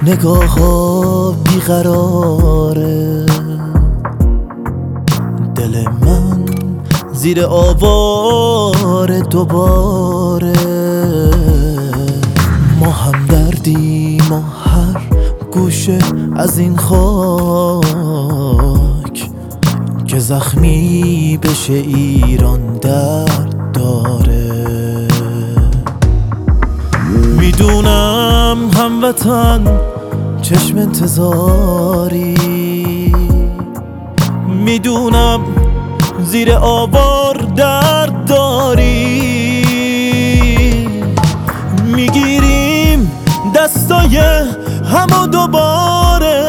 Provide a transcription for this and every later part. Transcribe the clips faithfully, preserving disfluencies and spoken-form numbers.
نگاه ها بیقراره، دل من زیر آواره دوباره. ما هم دردیم و هر گوشه از این خاک که زخمی بشه ایران درد داره. میدونم هموطن چشم انتظاری، میدونم زیر آوار درد داری. میگیریم دستای همو دوباره،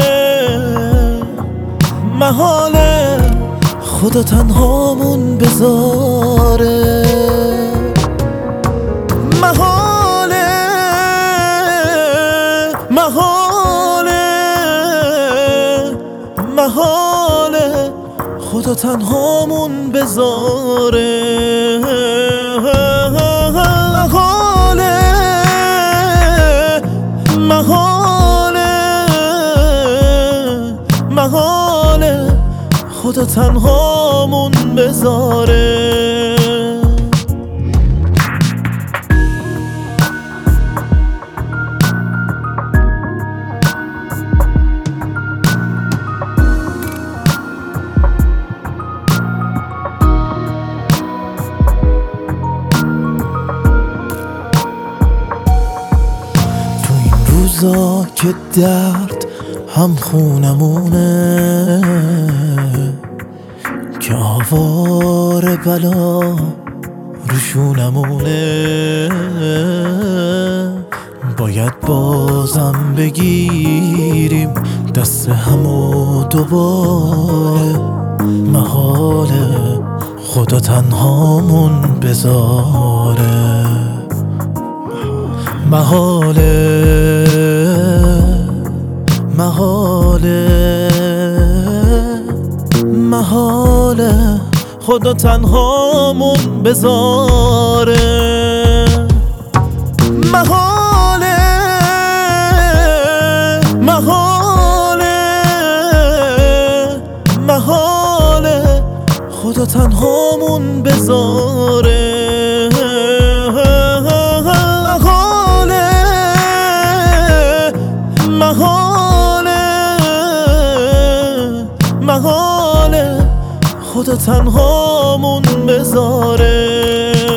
محاله خدا تنهامون بذاره. محاله محاله محاله خدا تنهامون بذاره. محاله محاله محاله خدا تنهامون بذاره. روزا که درد هم خونمونه، که آوار بلا روشونمونه، باید بازم بگیریم دست همو دوباره. محاله خدا تنهامون بذاره. محاله محاله محاله خدا تنهامون بذاره. محاله محاله محاله خدا تنهامون بذاره. محاله خدا تنهامون بذاره.